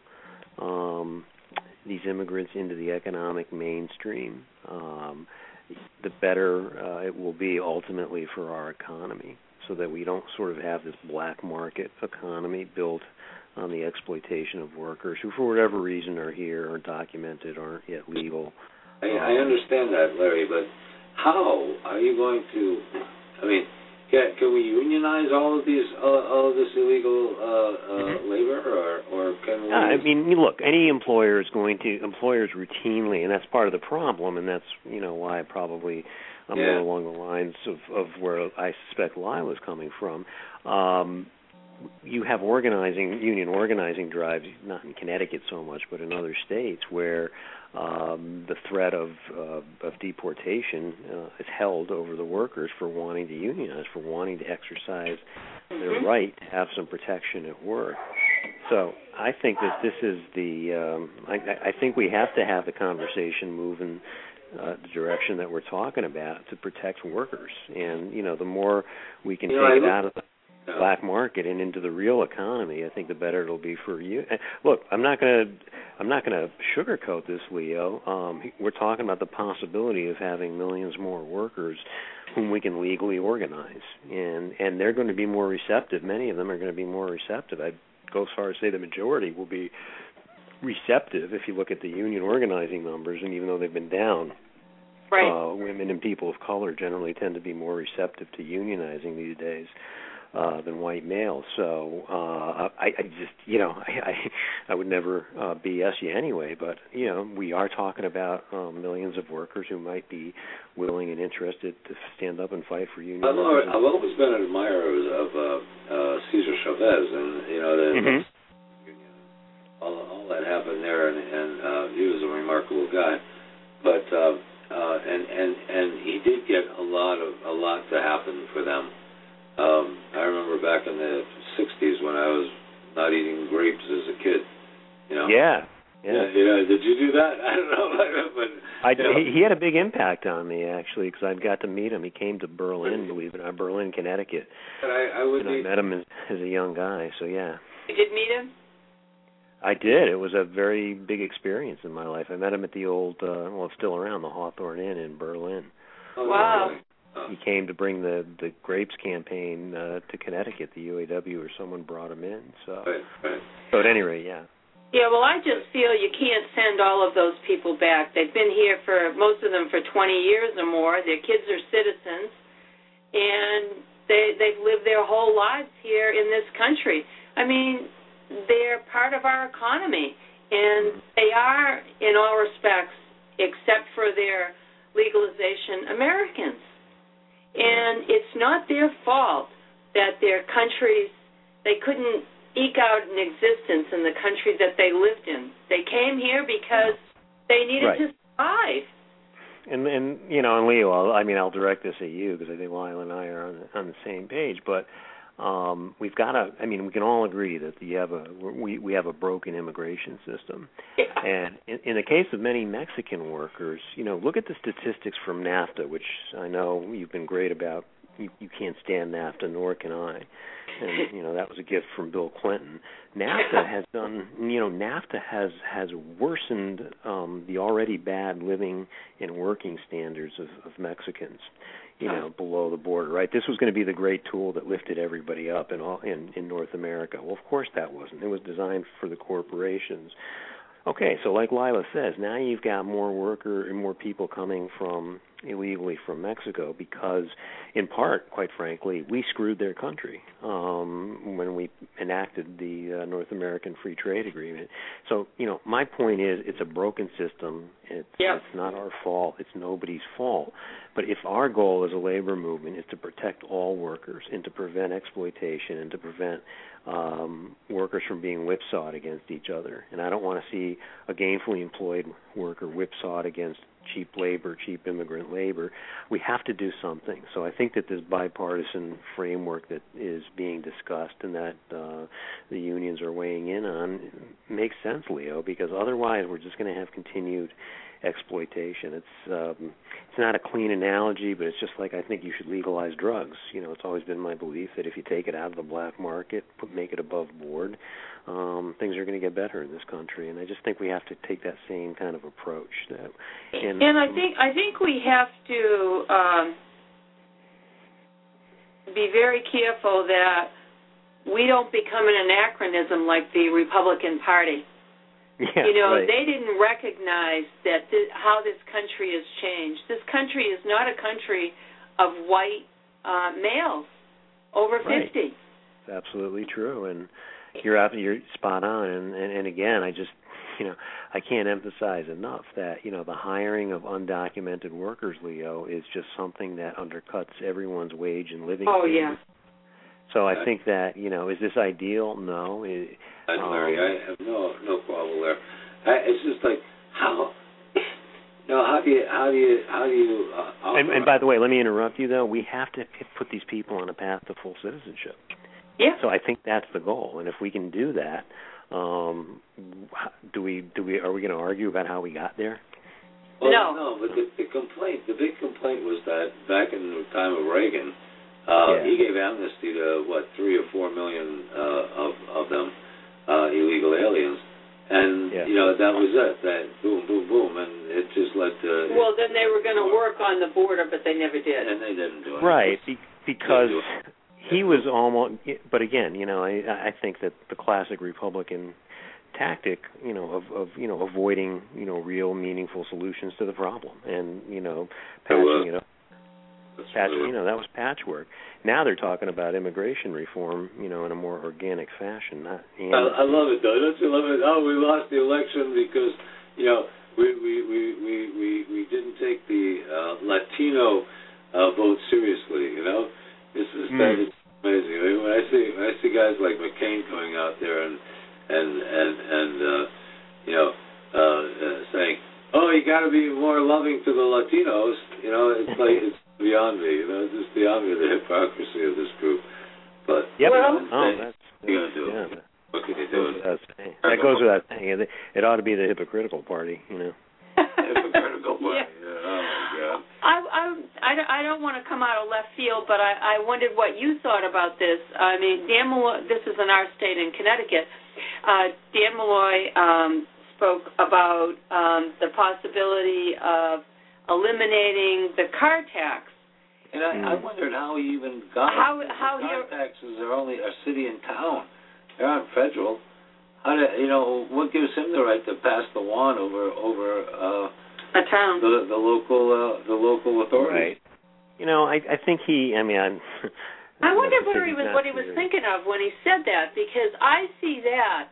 um, these immigrants into the economic mainstream, um, the better uh, it will be ultimately for our economy, so that we don't sort of have this black market economy built on the exploitation of workers who, for whatever reason, are here, aren't documented, aren't yet legal. I, I understand that, Larry, but how are you going to? I mean, can, can we unionize all of these, uh, all of this illegal uh, uh, mm-hmm. labor, or, or can we? Yeah, I mean, look, any employer is going to employers routinely, and that's part of the problem, and that's you know why I probably I'm yeah. more along the lines of, of where I suspect Lila's coming from. Um, You have organizing, union organizing drives, not in Connecticut so much, but in other states, where um, the threat of uh, of deportation uh, is held over the workers for wanting to unionize, for wanting to exercise mm-hmm. their right to have some protection at work. So I think that this is the. Um, I, I think we have to have the conversation move in uh, the direction that we're talking about to protect workers, and you know, the more we can you take know, it out of the black market and into the real economy, I think the better it'll be for you. Look, I'm not going to, I'm not going to sugarcoat this, Leo. Um, we're talking about the possibility of having millions more workers whom we can legally organize, and and they're going to be more receptive. Many of them are going to be more receptive. I'd go as far as say the majority will be receptive if you look at the union organizing numbers, and even though they've been down. Right. Uh, women and people of color generally tend to be more receptive to unionizing these days. Uh, than white males. So uh, I, I just, you know, I, I, I would never uh, B S you anyway, but, you know, we are talking about um, millions of workers who might be willing and interested to stand up and fight for union. I've always, I've always been an admirer of uh, uh, Cesar Chavez, and, you know, the, mm-hmm. all, all that happened there, and, and uh, he was a remarkable guy. But, uh, uh, and, and, and he did get a lot of, a lot to happen for them. Um, I remember back in the sixties when I was not eating grapes as a kid. You know? Yeah. Yeah. yeah, yeah. Did you do that? I don't know. But, I, you know. he had a big impact on me, actually, because I got to meet him. He came to Berlin, believe it or not, Berlin, Connecticut. And I, I, would and I met him as, as a young guy, so yeah. You did meet him? I did. It was a very big experience in my life. I met him at the old, uh, well, it's still around, the Hawthorne Inn in Berlin. Oh, wow. Really? he came to bring the the grapes campaign uh, to Connecticut, the U A W, or someone brought him in. So, right, right. so at any rate, yeah. Yeah, well, I just feel you can't send all of those people back. They've been here for, most of them, for twenty years or more. Their kids are citizens, and they, they've lived their whole lives here in this country. I mean, they're part of our economy, and they are, in all respects, except for their legalization, Americans. And it's not their fault that their countries, they couldn't eke out an existence in the country that they lived in. They came here because they needed right. to survive. And, and you know, and Leo, I'll, I mean, I'll direct this at you because I think Lila and I are on the, on the same page. But um, we've got to, I mean, we can all agree that you have a, we, we have a broken immigration system. Yeah. And in, in the case of many Mexican workers, you know, look at the statistics from NAFTA, which I know you've been great about. You, you can't stand NAFTA, nor can I. And, you know, that was a gift from Bill Clinton. NAFTA has done, you know, NAFTA has, has worsened um, the already bad living and working standards of, of Mexicans, you know, below the border, right? This was going to be the great tool that lifted everybody up in, all, in, in North America. Well, of course that wasn't. It was designed for the corporations. Okay, so like Lila says, now you've got more worker and more people coming from illegally from Mexico because, in part, quite frankly, we screwed their country um, when we enacted the uh, North American Free Trade Agreement. So, you know, my point is it's a broken system. It's, yeah. it's not our fault. It's nobody's fault. But if our goal as a labor movement is to protect all workers and to prevent exploitation and to prevent um, workers from being whipsawed against each other, and I don't want to see a gainfully employed worker whipsawed against cheap labor, cheap immigrant labor, we have to do something. So I think that this bipartisan framework that is being discussed and that uh, the unions are weighing in on makes sense, Leo, because otherwise we're just going to have continued exploitation. It's um, it's not a clean analogy, but it's just like I think you should legalize drugs. You know, it's always been my belief that if you take it out of the black market, put, make it above board, um, things are going to get better in this country. And I just think we have to take that same kind of approach. That, and, and I think I think we have to um, be very careful that we don't become an anachronism like the Republican Party. Yeah, you know, right. They didn't recognize that th- how this country has changed. This country is not a country of white uh, males over right. fifty. It's absolutely true, and you're out, you're spot on. And, and, and again, I just, you know, I can't emphasize enough that, you know, the hiring of undocumented workers, Leo, is just something that undercuts everyone's wage and living Oh, standards. yeah. So I think that, you know, is this ideal? No. It, And um, Larry, I have no no problem there. I, it's just like how, you know, how do you how do you how do you? Uh, and, and by the way, let me interrupt you though. We have to put these people on a path to full citizenship. Yeah. So I think that's the goal, and if we can do that, um, do we do we are we going to argue about how we got there? Well, no. No, but the, the complaint, the big complaint was that back in the time of Reagan. Uh, yeah. He gave amnesty to, what, three or four million uh, of, of them, uh, illegal aliens. And, yeah. you know, that was it. That boom, boom, boom. And it just led to... Well, then they were going to work on the border, but they never did. And they didn't do it. Right, be, because he was almost... But again, you know, I, I think that the classic Republican tactic, you know, of, of, you know, avoiding, you know, real meaningful solutions to the problem and, you know, patching it up. Patch, you know, that was patchwork. Now they're talking about immigration reform, you know, in a more organic fashion. Not, you know. I, I love it, though. Don't you love it? Oh, we lost the election because, you know, we we we we, we, we didn't take the uh, Latino uh, vote seriously. You know, this is mm. that is amazing. I mean, when I see when I see guys like McCain coming out there and and and and uh, you know uh, uh, saying, "Oh, you got to be more loving to the Latinos," you know, it's like it's beyond me, you know, it's just beyond me, the hypocrisy of this group. But, yep. well, oh, that's, what are you going to do? Yeah. What can you do? That goes without saying. It ought to be the hypocritical party, you know. Hypocritical party, yeah. yeah. Oh, my God. I, I, I, I don't want to come out of left field, but I, I wondered what you thought about this. I mean, Dan Malloy, this is in our state in Connecticut. Uh, Dan Malloy um, spoke about um, the possibility of eliminating the car tax. And I, mm. I wondered how he even got how, it. how car taxes are only a city and town. They're not federal. How do, you know, what gives him the right to pass the wand over over uh, a town, the, the local uh, the local authorities? Right. You know, I I think he. I mean, I'm. I wonder where he was, what he was thinking of when he said that, because I see that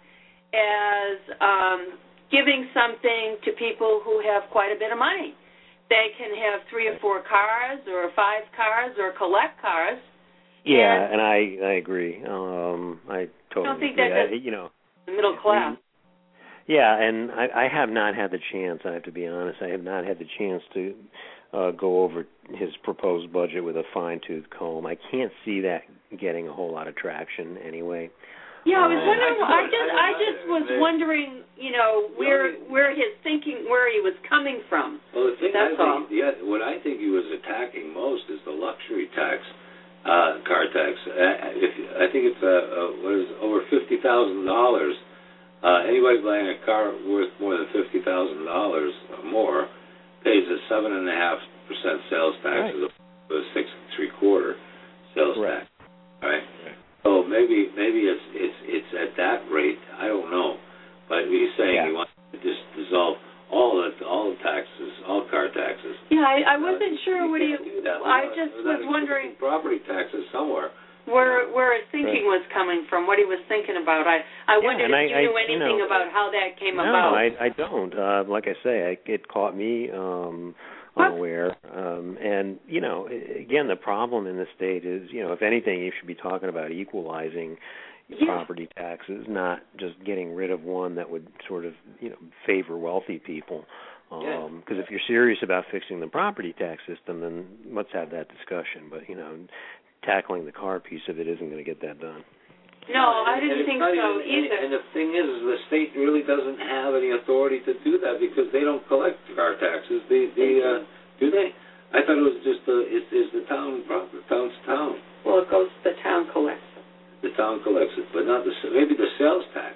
as um, giving something to people who have quite a bit of money. They can have three or four cars, or five cars, or collect cars. Yeah, and, and I I agree. Um, I totally I don't think agree. that I, you know, the middle class. Yeah, and I, I have not had the chance. I have to be honest. I have not had the chance to uh, go over his proposed budget with a fine-tooth comb. I can't see that getting a whole lot of traction anyway. Yeah, I was um, wondering. I, I just, I just was wondering, you know, where where his thinking, where he was coming from. Well, the thing That's I all. think, yeah, what I think he was attacking most is the luxury tax, uh, car tax. Uh, if I think it's uh, uh, what is it, over fifty thousand dollars. Uh, anybody buying a car worth more than fifty thousand dollars or more pays a seven and a half percent sales tax, right. as opposed to a six and three quarter sales right. tax. Right. right. So maybe maybe it's it's it's at that rate. I don't know, but he's saying yeah. he wants to just dissolve all the all the taxes, all car taxes. Yeah, I, I wasn't uh, sure what he. I just was wondering property taxes somewhere. Where where his thinking right. was coming from, what he was thinking about. I I yeah, wondered if I, you knew I, anything you know, about how that came no, about. No, I I don't. Uh, like I say, I, it caught me um, unaware. Um, and you know, again, the problem in the state is, you know, if anything, you should be talking about equalizing yeah. property taxes, not just getting rid of one that would sort of, you know, favor wealthy people. Because um, yeah. if you're serious about fixing the property tax system, then let's have that discussion. But you know, tackling the car piece of it isn't going to get that done. No, I didn't think so even, either. And the thing is, the state really doesn't have any authority to do that because they don't collect car taxes. The the uh, do they? I thought it was just the it is the town property, town's town. Well, it goes the town collects it. The town collects it, but not the maybe the sales tax.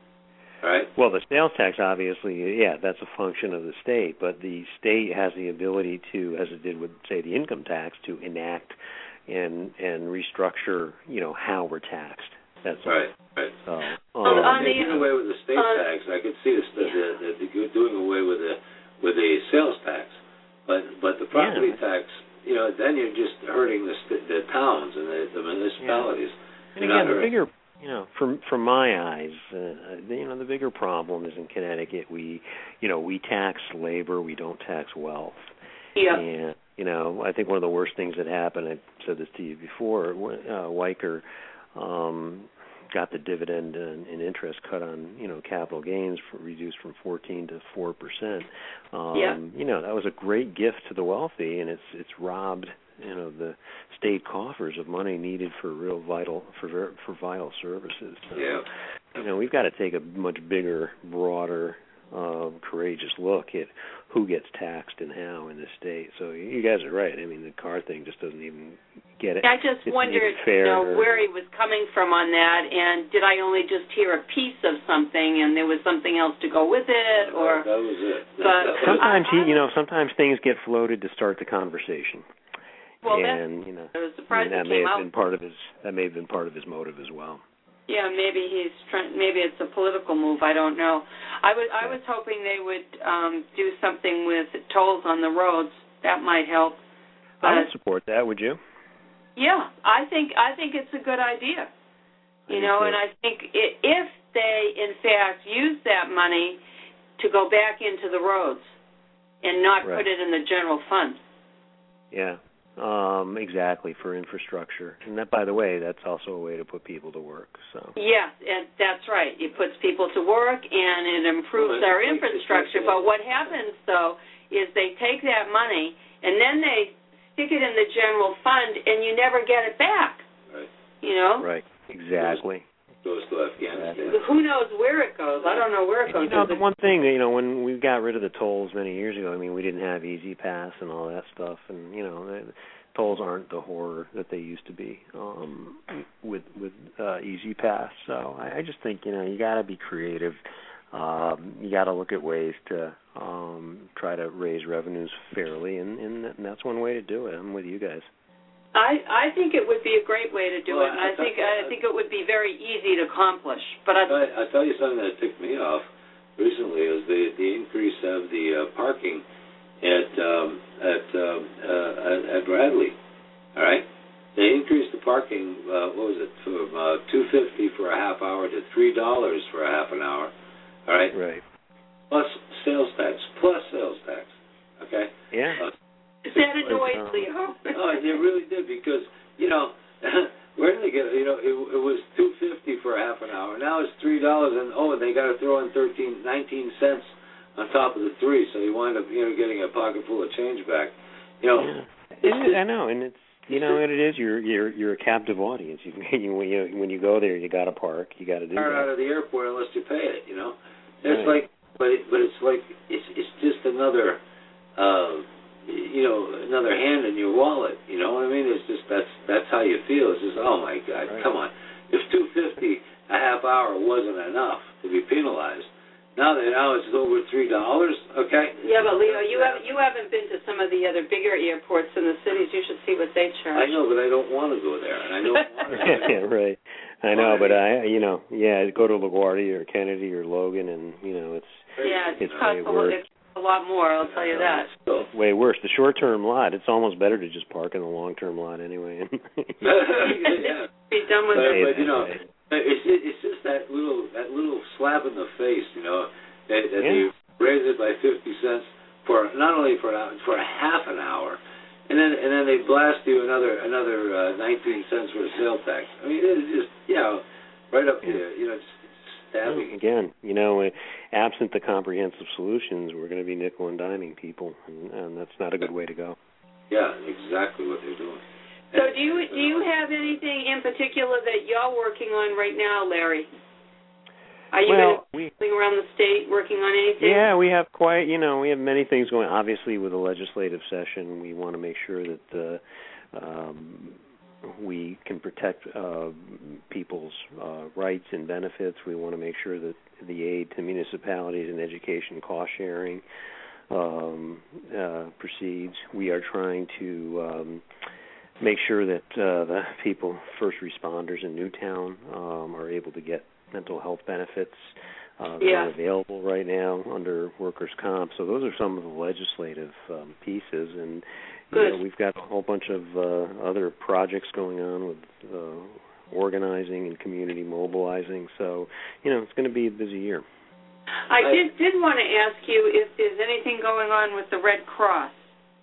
Right. Well, the sales tax, obviously, yeah, that's a function of the state, but the state has the ability to, as it did with, say, the income tax, to enact and and restructure, you know, how we're taxed. That's right, all. right. So, um, on the, doing away with the state uh, tax, I could see the, the, the, the doing away with the with the sales tax, but but the property yeah. tax, you know, then you're just hurting the the towns and the, the municipalities. Yeah. And again, the bigger, you know, from from my eyes, uh, you know, the bigger problem is in Connecticut. We, you know, we tax labor, we don't tax wealth. Yeah. And you know, I think one of the worst things that happened, I said this to you before, uh, Weicker um, got the dividend and, and interest cut on, you know, capital gains for, reduced from fourteen to four percent. Um, yeah. You know, that was a great gift to the wealthy, and it's it's robbed, you know, the state coffers of money needed for real vital for for vital services. So, yeah. You know, we've got to take a much bigger, broader, uh, courageous look at who gets taxed and how in this state. So you guys are right. I mean, the car thing just doesn't even get it. I just it's wondered, fair you know, or, where he was coming from on that, and did I only just hear a piece of something, and there was something else to go with it, or? That was it. But sometimes I, he, you know, sometimes things get floated to start the conversation. Well, and you know, I was surprised that it may came have out. been part of his. That may have been part of his motive as well. Yeah, maybe he's trying. Maybe it's a political move. I don't know. I was I was hoping they would um, do something with tolls on the roads. That might help. But, I would support that. Would you? Yeah, I think I think it's a good idea. You I know, too. and I think it, if they in fact use that money to go back into the roads and not right. put it in the general fund. Yeah. Um, exactly, for infrastructure. And that, by the way, that's also a way to put people to work. So. Yeah, and that's right. It puts people to work, and it improves well, our infrastructure. But what happens, though, is they take that money, and then they stick it in the general fund, and you never get it back. Right. You know? Right, exactly. Goes to Afghanistan. Who knows where it goes? I don't know where it goes. You know, the one thing, you know, when we got rid of the tolls many years ago, I mean, we didn't have Easy Pass and all that stuff, and you know, the tolls aren't the horror that they used to be um, with with uh, Easy Pass. So I, I just think, you know, you got to be creative. Um, you got to look at ways to um, try to raise revenues fairly, and, and that's one way to do it. I'm with you guys. I I think it would be a great way to do well, it, and I, I think I think it would be very easy to accomplish. But I I tell you something that ticked me off recently is the the increase of the uh, parking at um, at, um, uh, at Bradley. All right, they increased the parking. Uh, what was it from uh, two fifty for a half hour to three dollars for a half an hour. All right. Right. Plus sales tax. Plus sales tax. Okay. Yeah. Uh, that annoys Leo. Oh, they really did because you know where did they get? You know, it, it was two fifty for a half an hour. Now it's three dollars, and oh, and they got to throw in thirteen, nineteen cents on top of the three, so you wind up you know getting a pocket full of change back. You know, yeah. it is, I know, and it's you know what it is. You're you're you're a captive audience. You, you when you when you go there, you got to park. You got to do that. Out of the airport unless you pay it. You know, it's right. like, but it, but it's like it's it's just another. Uh, you know, another hand in your wallet. You know what I mean? It's just that's that's how you feel. It's just, oh my God, right. come on. If two fifty a half hour wasn't enough to be penalized, now that now it's over three dollars. Okay. Yeah, but Leo, you have you haven't been to some of the other bigger airports in the cities. You should see what they charge. I know, but I don't want to go there, and I don't want to. Yeah, right. I know, but I, you know, yeah, go to LaGuardia or Kennedy or Logan, and you know, it's yeah, it's, it's way worse. A lot more, I'll tell you that. It's way worse. The short-term lot, it's almost better to just park in the long-term lot anyway. Yeah. Be done with but, it. But, you know, it's, it's just that little that little slap in the face, you know, that, that yeah. they raise it by fifty cents for not only for an hour, for a half an hour, and then and then they blast you another another uh, nineteen cents for the sales tax. I mean, it's just, you know, right up yeah. there, you know, it's stabbing. Again, you know, absent the comprehensive solutions, we're going to be nickel and diming people, and, and that's not a good way to go. Yeah, exactly what they're doing. So do you do you have anything in particular that you're working on right now, Larry? Are you well, going we, around the state working on anything? Yeah, we have quite, you know, we have many things going. Obviously, with the legislative session, we want to make sure that uh, um, we can protect uh, people's uh, rights and benefits. We want to make sure that the aid to municipalities and education cost sharing um, uh, proceeds. We are trying to um, make sure that uh, the people, first responders in Newtown, um, are able to get mental health benefits uh, that yeah. are available right now under workers' comp. So those are some of the legislative um, pieces, and you know, we've got a whole bunch of uh, other projects going on with uh, organizing and community mobilizing. So you know, it's going to be a busy year. I did did want to ask you if there's anything going on with the Red Cross.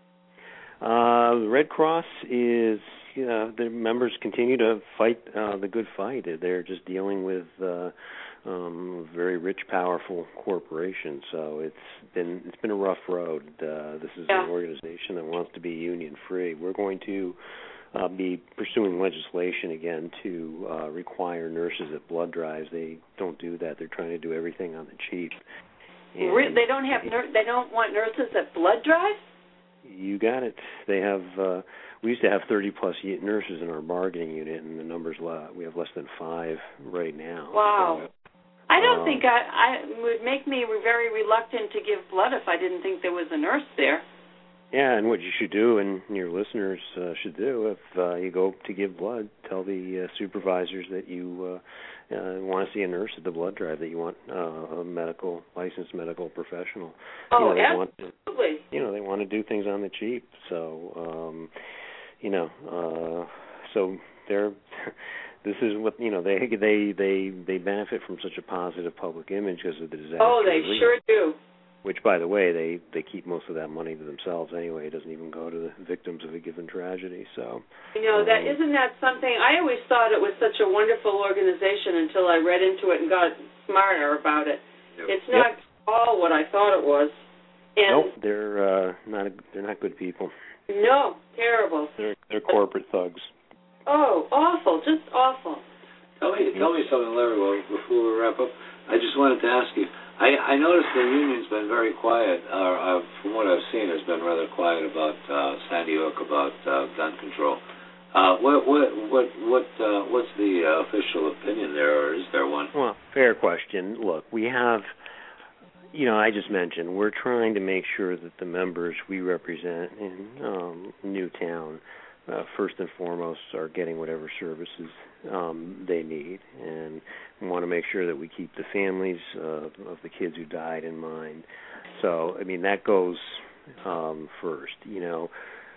Uh, the Red Cross is. Uh, the members continue to fight uh, the good fight. They're just dealing with uh, um, very rich, powerful corporations. So it's been it's been a rough road. Uh, this is yeah. an organization that wants to be union free. We're going to uh, be pursuing legislation again to uh, require nurses at blood drives. They don't do that. They're trying to do everything on the cheap. And they don't have nur- they don't want nurses at blood drives? You got it. They have. Uh, we used to have thirty plus nurses in our bargaining unit, and the numbers we have less than five right now. Wow. So, I don't um, think I, I it would make me very reluctant to give blood if I didn't think there was a nurse there. Yeah, and what you should do, and your listeners uh, should do, if uh, you go to give blood, tell the uh, supervisors that you uh, uh, want to see a nurse at the blood drive, that you want uh, a medical, licensed medical professional. Oh, you know, absolutely. They want to, you know, they want to do things on the cheap. So, um, you know, uh, so they're. This is what you know. They they they they benefit from such a positive public image because of the disaster. Oh, they relief. sure do. Which, by the way, they, they keep most of that money to themselves anyway. It doesn't even go to the victims of a given tragedy. So, you know, that um, isn't that something? I always thought it was such a wonderful organization until I read into it and got smarter about it. Yep. It's not yep. all what I thought it was. And nope, they're uh, not. A, they're not good people. No, terrible. They're they're corporate thugs. Oh, awful, just awful. Tell me, tell me something, Larry. Well, before we wrap up, I just wanted to ask you. I, I noticed the union's been very quiet. Uh, uh, from what I've seen, it's been rather quiet about uh, Sandy Hook, about uh, gun control. Uh, what what what what uh, what's the uh, official opinion there, or is there one? Well, fair question. Look, we have, you know, I just mentioned we're trying to make sure that the members we represent in um, Newtown uh, first and foremost are getting whatever services um, they need, and we want to make sure that we keep the families uh, of the kids who died in mind. So, I mean, that goes um, first. You know,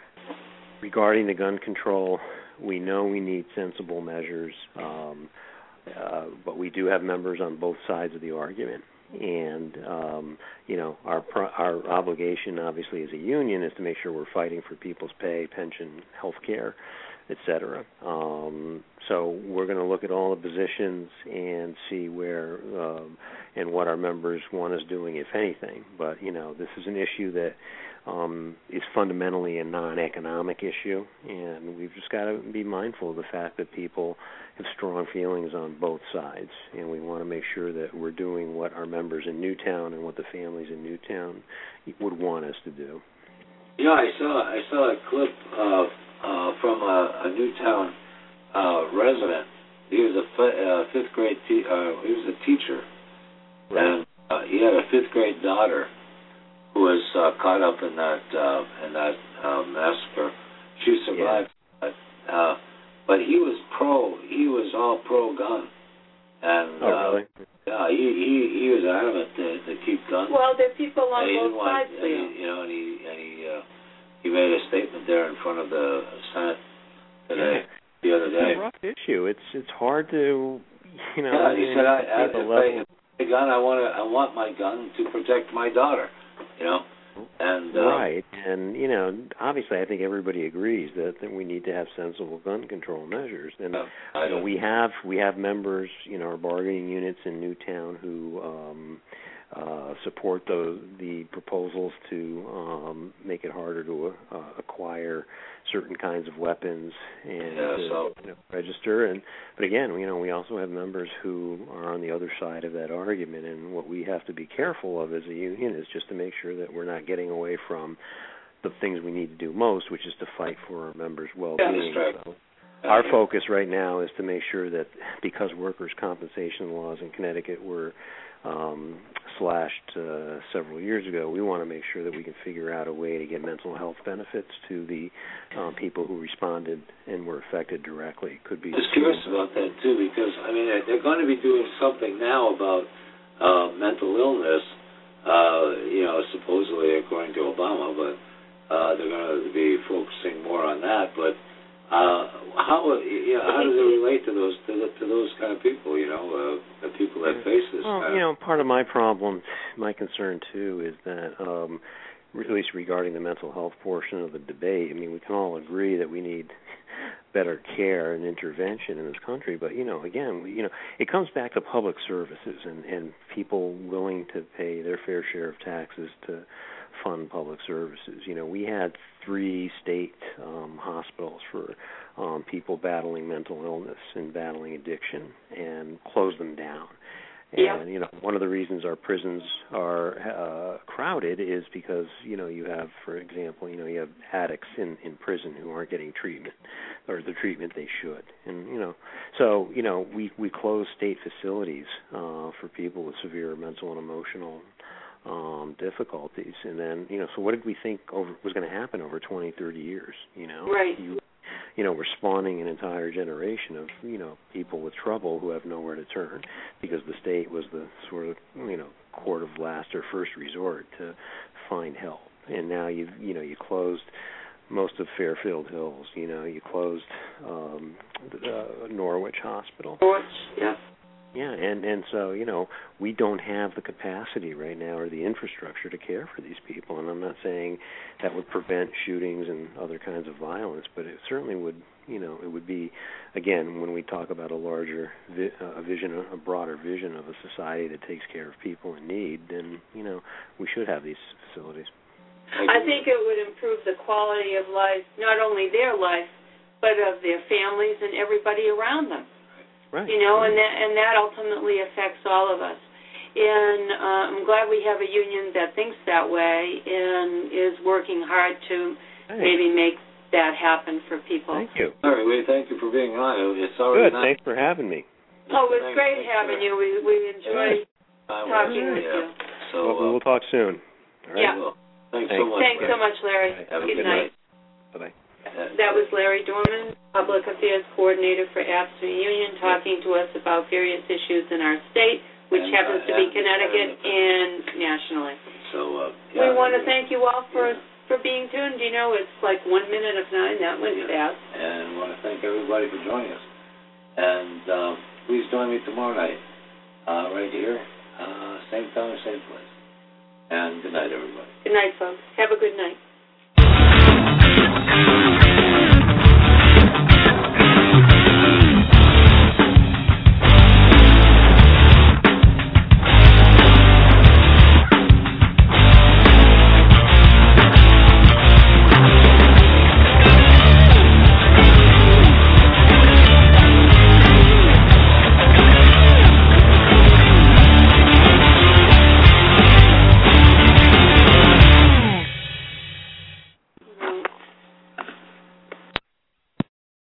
regarding the gun control, we know we need sensible measures, um, uh, but we do have members on both sides of the argument. And, um, you know, our our obligation, obviously, as a union is to make sure we're fighting for people's pay, pension, health care, et cetera. Um, so we're going to look at all the positions and see where um, and what our members want us doing, if anything. But, you know, this is an issue that um, is fundamentally a non-economic issue, and we've just got to be mindful of the fact that people have strong feelings on both sides, and we want to make sure that we're doing what our members in Newtown and what the families in Newtown would want us to do. You know, I saw I saw a clip uh, uh, from a, a Newtown uh, resident. He was a f- uh, fifth grade. Te- uh, he was a teacher, right. and uh, he had a fifth grade daughter who was uh, caught up in that uh, in that uh, massacre. She survived, yeah. but, uh, but he was pro. He was all pro gun, and oh uh, really? Yeah, he, he he was adamant to, to keep guns. Well, there are people on both want, sides. And he, you know, and he and he uh, he made a statement there in front of the Senate today, yeah. the other day. It's a rough issue. It's it's hard to, you know. Yeah, he said, I, I, if, level. I, if I gun, I want to, I want my gun to protect my daughter. You know, and uh, right, and you know, obviously, I think everybody agrees that, that we need to have sensible gun control measures, and uh, you know, we have we have members, you know, our bargaining units in Newtown who um, uh, support the the proposals to um, make it harder to uh, acquire certain kinds of weapons and yeah, to, so. you know, register. And but again, you know, we also have members who are on the other side of that argument. And what we have to be careful of as a union is just to make sure that we're not getting away from the things we need to do most, which is to fight for our members' well-being. Yeah, right. So our focus right now is to make sure that because workers' compensation laws in Connecticut were um, slashed uh, several years ago, we want to make sure that we can figure out a way to get mental health benefits to the um, people who responded and were affected directly. Could be. I was curious about that too, because I mean they're going to be doing something now about uh, mental illness. Uh, you know, supposedly according to Obama, but uh, they're going to be focusing more on that. But uh, how you know, how does it relate to those to, the, to those kind of people? You know, uh, the people that face this. Well, kind you know, part of my problem, my concern too, is that um, at least regarding the mental health portion of the debate, I mean, we can all agree that we need better care and intervention in this country. But, you know, again, we, you know, it comes back to public services and, and people willing to pay their fair share of taxes to fund public services. You know, we had three state um, hospitals for um, people battling mental illness and battling addiction and closed them down. And, yeah. you know, one of the reasons our prisons are uh, crowded is because, you know, you have, for example, you know, you have addicts in, in prison who aren't getting treatment or the treatment they should. And, you know, so, you know, we, we close state facilities uh, for people with severe mental and emotional um, difficulties. And then, you know, so what did we think over, was going to happen over twenty, thirty years, you know? Right. You, You know, we're spawning an entire generation of, you know, people with trouble who have nowhere to turn because the state was the sort of, you know, court of last or first resort to find help. And now you've, you know, you closed most of Fairfield Hills. You know, you closed um, the, uh, Norwich Hospital. Norwich, yeah. Yeah, and, and so, you know, we don't have the capacity right now or the infrastructure to care for these people. And I'm not saying that would prevent shootings and other kinds of violence, but it certainly would, you know, it would be, again, when we talk about a larger vi- a vision, a broader vision of a society that takes care of people in need, then, you know, we should have these facilities. I think it would improve the quality of life, not only their life, but of their families and everybody around them. Right. You know, and that and that ultimately affects all of us. And uh, I'm glad we have a union that thinks that way and is working hard to Thanks. maybe make that happen for people. Thank you. All right, well, thank you for being on. It's already Good. Not... Thanks for having me. Oh, it was great having you. We we enjoyed talking with you. So well, uh, we'll talk soon. All right. Yeah. Well, thanks, thanks so much. Thanks so much, Larry. Right, have good, a good night. night. Bye-bye. That was Larry Dorman, Public Affairs Coordinator for AFSCME Union, talking to us about various issues in our state, which and, happens uh, to be and, Connecticut and, and nationally. So uh, we yeah, want to thank you all for yeah. for being tuned. You know, it's like one minute of nine. That went yeah. fast. And I want to thank everybody for joining us. And um, please join me tomorrow night, uh, right here, uh, same time, same place. And good night, everybody. Good night, folks. Have a good night.